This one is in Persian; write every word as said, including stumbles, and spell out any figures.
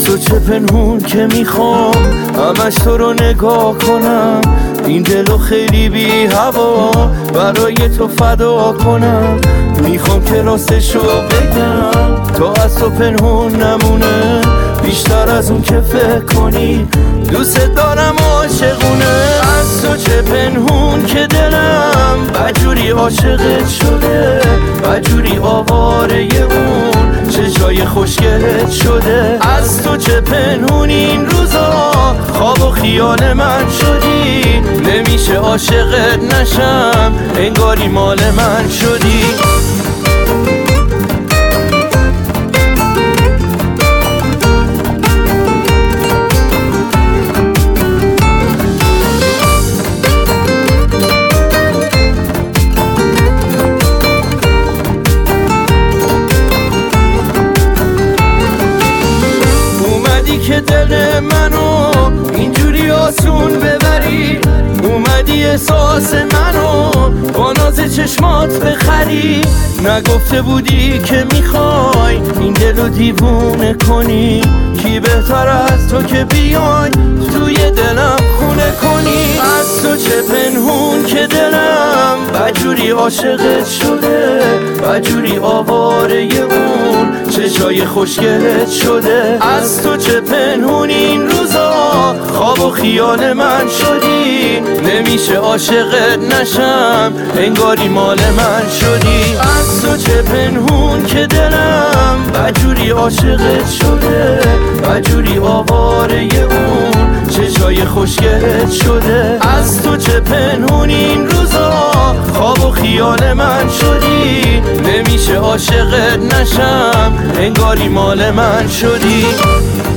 تو چه پنهون که میخوام همش تو رو نگاه کنم، این دلو خیلی بی هوا برای تو فدا کنم. میخوام که راستشو بگم تا از تو پنهون نمونه، بیشتر از اون که فکر کنی دوست دارم عاشقونه. از تو چه پنهون که دلم بجوری عاشقت شده، بجوری آواره اون چشای خوشگلت شده. از تو چه پنهون این روزا خواب و خیال من شدی، نمیشه عاشقت نشم انگاری مال من شدی. که دل منو اینجوری آسون ببری، اومدی احساس منو با ناز چشمات بخری. نگفته بودی که میخوای این دلو دیوونه کنی، کی بهتر از تو که بیای توی دلم خونه کنی. از تو چه پنهون که دلم بجوری عاشقت شده، بجوری آواره اون چشای خوشگلت شده. از تو چه پنهون این روزا خواب و خیال من شدی، نمیشه عاشقت نشم انگاری مال من شدی. از تو چه پنهون که دلم بجوری عاشقت شده، بجوری آواره اون چشای خوشگلت شده. از تو چه پنهون این روزا خواب و خیال من شدی، نمیشه عاشقت نشم انگاری مال من شدی.